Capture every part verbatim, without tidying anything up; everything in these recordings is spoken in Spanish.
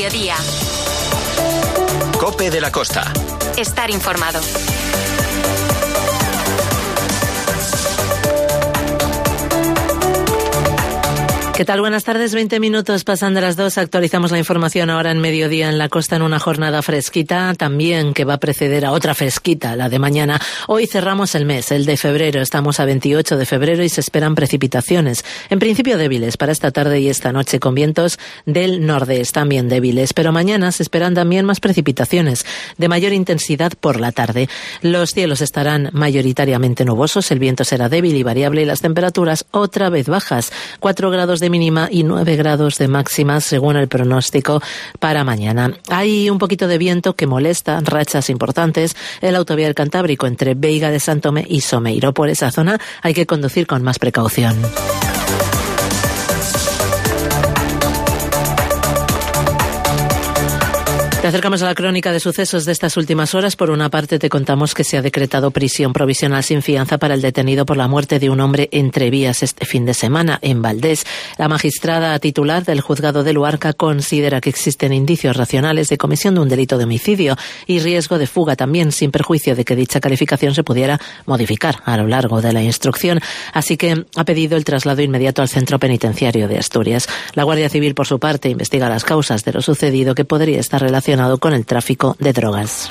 mediodía. COPE de la Costa. Estar informado. ¿Qué tal? Buenas tardes, veinte minutos pasan de las dos. Actualizamos la información ahora en mediodía en la costa en una jornada fresquita, también que va a preceder a otra fresquita, la de mañana. Hoy cerramos el mes, el de febrero. Estamos a veintiocho de febrero y se esperan precipitaciones. En principio débiles para esta tarde y esta noche, con vientos del nordeste también débiles. Pero mañana se esperan también más precipitaciones, de mayor intensidad por la tarde. Los cielos estarán mayoritariamente nubosos, el viento será débil y variable y las temperaturas otra vez bajas. cuatro grados de mínima y nueve grados de máxima según el pronóstico para mañana. Hay un poquito de viento que molesta, rachas importantes en la autovía del Cantábrico entre Veiga de San Tomé y Someiro. Por esa zona hay que conducir con más precaución. Te acercamos a la crónica de sucesos de estas últimas horas. Por una parte, te contamos que se ha decretado prisión provisional sin fianza para el detenido por la muerte de un hombre entre vías este fin de semana en Valdés. La magistrada titular del juzgado de Luarca considera que existen indicios racionales de comisión de un delito de homicidio y riesgo de fuga también, sin perjuicio de que dicha calificación se pudiera modificar a lo largo de la instrucción. Así que ha pedido el traslado inmediato al centro penitenciario de Asturias. La Guardia Civil, por su parte, investiga las causas de lo sucedido, que podría estar relacionado con el tráfico de drogas.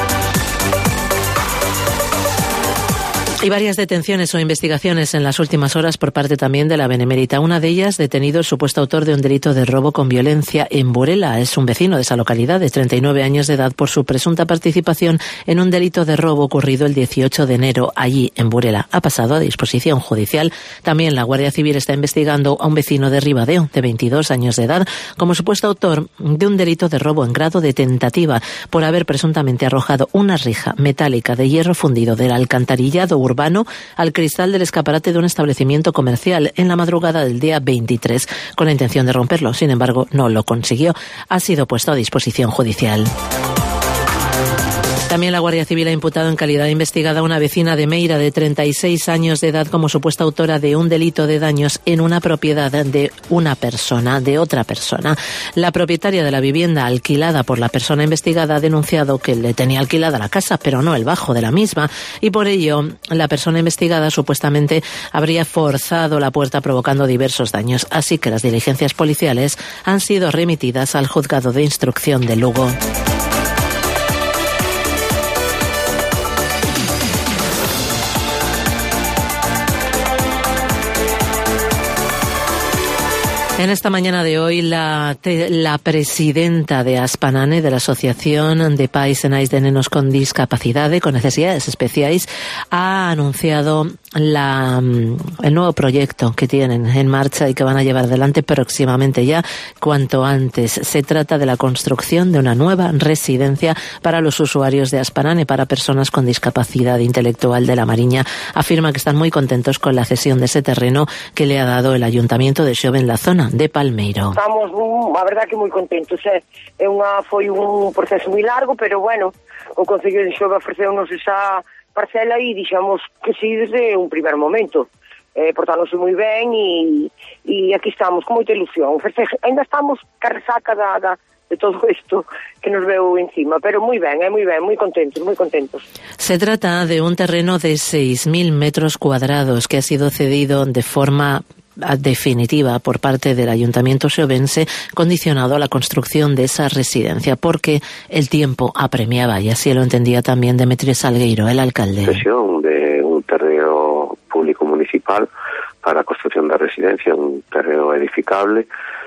Y varias detenciones o investigaciones en las últimas horas por parte también de la Benemérita. Una de ellas, detenido el supuesto autor de un delito de robo con violencia en Burela. Es un vecino de esa localidad de treinta y nueve años de edad por su presunta participación en un delito de robo ocurrido el dieciocho de enero allí en Burela. Ha pasado a disposición judicial. También la Guardia Civil está investigando a un vecino de Ribadeo de veintidós años de edad como supuesto autor de un delito de robo en grado de tentativa por haber presuntamente arrojado una rija metálica de hierro fundido del alcantarillado urbano al cristal del escaparate de un establecimiento comercial en la madrugada del día veintitrés, con la intención de romperlo. Sin embargo, no lo consiguió. Ha sido puesto a disposición judicial. También la Guardia Civil ha imputado en calidad de investigada a una vecina de Meira de treinta y seis años de edad como supuesta autora de un delito de daños en una propiedad de una persona, de otra persona. La propietaria de la vivienda alquilada por la persona investigada ha denunciado que le tenía alquilada la casa, pero no el bajo de la misma, y por ello la persona investigada supuestamente habría forzado la puerta provocando diversos daños. Así que las diligencias policiales han sido remitidas al juzgado de instrucción de Lugo. En esta mañana de hoy, la, la presidenta de Aspanane, de la Asociación de Pais e Nais de Nenos con Discapacidade, con necesidades especiais, ha anunciado la, el nuevo proyecto que tienen en marcha y que van a llevar adelante próximamente ya, cuanto antes. Se trata de la construcción de una nueva residencia para los usuarios de Aspanane, para personas con discapacidad intelectual de La Mariña. Afirma que están muy contentos con la cesión de ese terreno que le ha dado el Ayuntamiento de Xove en la zona de Palmeiro. Estamos, a verdade, que moi contentos. É, é unha, foi un proceso moi largo, pero bueno, o Concello de Xove ofreceu-nos esa parcela e dixemos que sí desde un primer momento. Eh, portándose moi ben e, e aquí estamos con moita ilusión. Ainda estamos ca resaca da, da, de todo isto que nos veu encima, pero moi ben, é moi ben, moi contentos, moi contentos. Se trata de un terreno de seis mil metros cuadrados que ha sido cedido de forma definitiva por parte del Ayuntamiento xovense, condicionado a la construcción de esa residencia, porque el tiempo apremiaba, y así lo entendía también Demetrio Salgueiro, el alcalde. Cesión de un terreno público municipal para a construcción da residencia, un terreno edificable,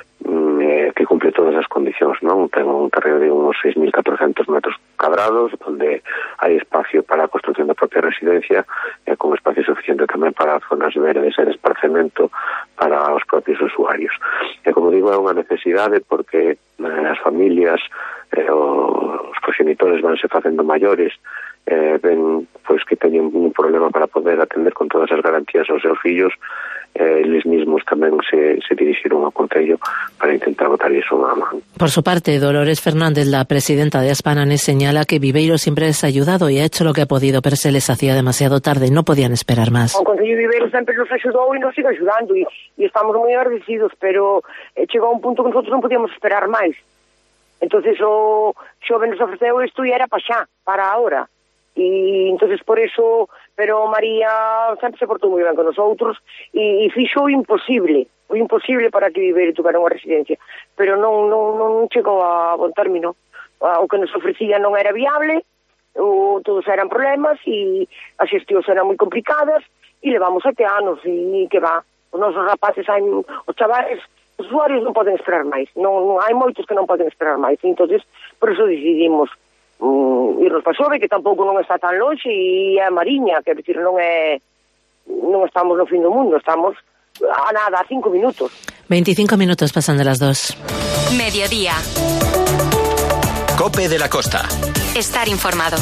eh, que cumple todas as condicións, non? Ten un terreno de unos seis mil catorcentos metros cuadrados, donde hai espacio para a construcción da propia residencia, e eh, con espacio suficiente tamén para zonas verdes e de esparcemento para os propios usuarios. E como digo, é unha necesidade porque eh, as familias, eh, os progenitores vanse facendo maiores, eh, ven pois que teñen un problema para poder atender con todas as garantías aos seus fillos. Eh, eles mismos tamén se, se dirixiron ao Concello para intentar botar iso unha man. Por su parte, Dolores Fernández, la presidenta de Aspanane, señala que Viveiro siempre les ha ayudado y ha hecho lo que ha podido, pero se les hacía demasiado tarde, no podían esperar más. O Concello de Viveiro sempre nos axudou e nos sigue axudando e, e estamos moi agradecidos, pero eh, chegou a un punto que nosotros non podíamos esperar máis. entonces o xove nos ofreceu isto e era para xa, para ahora. E entonces por eso, pero María sempre se portou moi ben con nosotros e, e fixo o imposible, o imposible para que Viveiro tuvera unha residencia, pero non, non, non chegou a bon término. O que nos ofrecía non era viable, o, todos eran problemas e as xestións eran moi complicadas e levamos sete anos e que va, os nosos rapaces, hai, os chavales, os usuarios non poden esperar máis, non, non, hai moitos que non poden esperar máis, entonces por eso decidimos Mm, irnos para Xove, que tampouco non está tan longe, e é Mariña, que decir, non é non estamos no fin do mundo, estamos a nada, a cinco minutos. veinticinco minutos pasan de las dos. Mediodía. COPE de la Costa. Estar informado.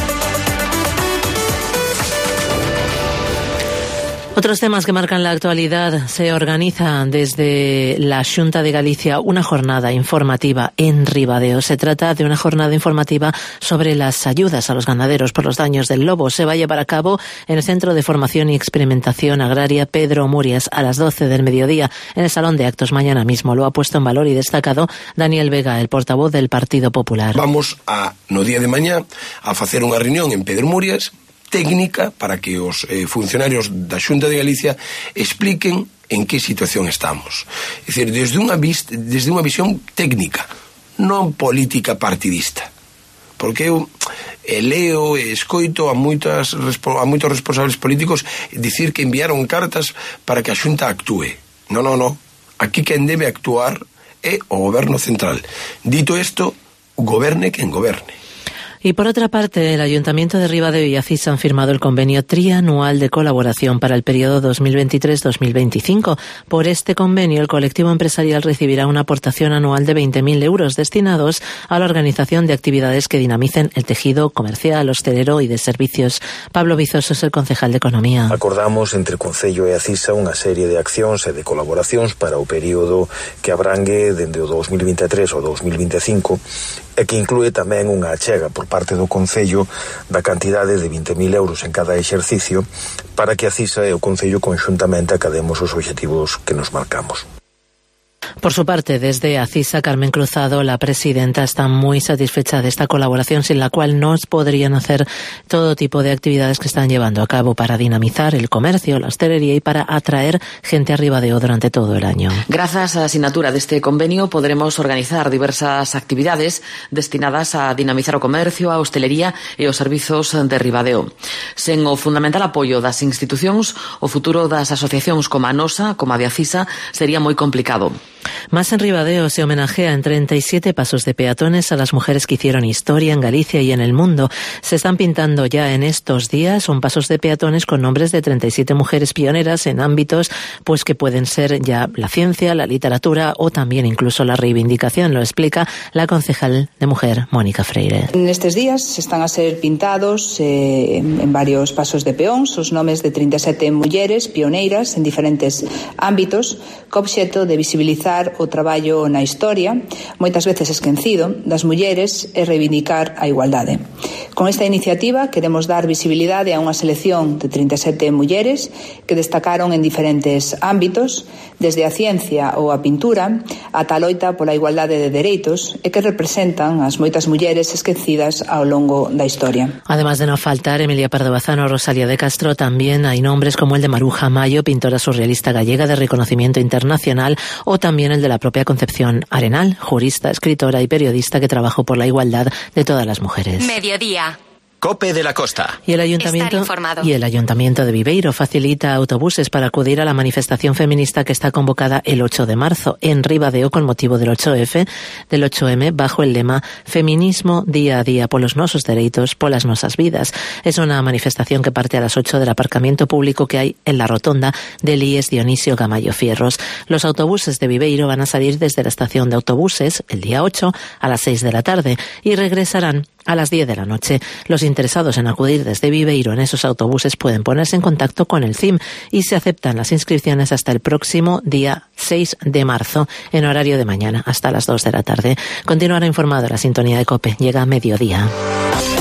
Otros temas que marcan la actualidad. Se organiza desde la Xunta de Galicia una jornada informativa en Ribadeo. Se trata de una jornada informativa sobre las ayudas a los ganaderos por los daños del lobo. Se va a llevar a cabo en el Centro de Formación y Experimentación Agraria Pedro Murias a las doce del mediodía en el Salón de Actos mañana mismo. Lo ha puesto en valor y destacado Daniel Vega, el portavoz del Partido Popular. Vamos a, no día de mañá, a facer unha reunión en Pedro Murias técnica para que os eh, funcionarios da Xunta de Galicia expliquen en que situación estamos. É dicir, desde unha, vist, desde unha visión técnica, non política partidista. Porque eu eh, leo e escoito a, moitas, a moitos responsables políticos dicir que enviaron cartas para que a Xunta actúe. Non, non, non. Aquí quen debe actuar é o Goberno Central. Dito isto, goberne quen goberne. Y por otra parte, el Ayuntamiento de Ribadeo y Acisa han firmado el convenio trianual de colaboración para el periodo dos mil veintitrés dos mil veinticinco. Por este convenio, el colectivo empresarial recibirá una aportación anual de veinte mil euros destinados a la organización de actividades que dinamicen el tejido comercial, hostelero y de servicios. Pablo Vizoso es el concejal de Economía. Acordamos entre Concello e Acisa unha serie de accións e de colaboracións para o período que abrangue dende o dos mil veintitrés ao dos mil veinticinco e que inclúe tamén unha achega por parte do Concello da cantidade de veinte mil euros en cada exercicio para que a Acisa e o Concello conxuntamente academos os obxectivos que nos marcamos. Por su parte, desde Acisa, Carmen Cruzado, la presidenta, está muy satisfecha de esta colaboración, sin la cual no podrían hacer todo tipo de actividades que están llevando a cabo para dinamizar el comercio, la hostelería y para atraer gente a Ribadeo durante todo el año. Grazas á asignatura deste convenio poderemos organizar diversas actividades destinadas a dinamizar o comercio, a hostelería e os servizos de Ribadeo. Sen o fundamental apoio das institucións, o futuro das asociacións como a nosa, como a de Acisa, sería moi complicado. Más en Ribadeo se homenajea en treinta y siete pasos de peatones a las mujeres que hicieron historia en Galicia y en el mundo. Se están pintando ya en estos días, son pasos de peatones con nombres de treinta y siete mujeres pioneras en ámbitos pues que pueden ser ya la ciencia, la literatura o también incluso la reivindicación. Lo explica la concejal de Mujer, Mónica Freire. En estes días están a ser pintados eh, en varios pasos de peóns os nomes de trinta e sete mulleres pioneiras en diferentes ámbitos co obxecto de visibilizar o traballo na historia, moitas veces esquecido, das mulleres e reivindicar a igualdade. Con esta iniciativa queremos dar visibilidade a unha selección de trinta e sete mulleres que destacaron en diferentes ámbitos, desde a ciencia ou a pintura ata a loita pola igualdade de dereitos e que representan as moitas mulleres esquecidas ao longo da historia. Además de no faltar Emilia Pardo Bazán o Rosalía de Castro, también hay nombres como el de Maruja Mayo, pintora surrealista gallega de reconocimiento internacional, o también el de la propia Concepción Arenal, jurista, escritora y periodista que trabajó por la igualdad de todas las mujeres. Mediodía. COPE de la Costa. Y el ayuntamiento y el ayuntamiento de Viveiro facilita autobuses para acudir a la manifestación feminista que está convocada el ocho de marzo en Ribadeo con motivo del ocho efe, del ocho eme, bajo el lema Feminismo día a día polos nosos dereitos, polas nosas vidas. Es una manifestación que parte a las ocho del aparcamiento público que hay en la rotonda del I E S Dionisio Gamayo Fierros. Los autobuses de Viveiro van a salir desde la estación de autobuses el día ocho a las seis de la tarde y regresarán a las diez de la noche. Los interesados en acudir desde Viveiro en esos autobuses pueden ponerse en contacto con el C I M y se aceptan las inscripciones hasta el próximo día seis de marzo en horario de mañana hasta las dos de la tarde. Continuará informado la sintonía de COPE. Llega a mediodía.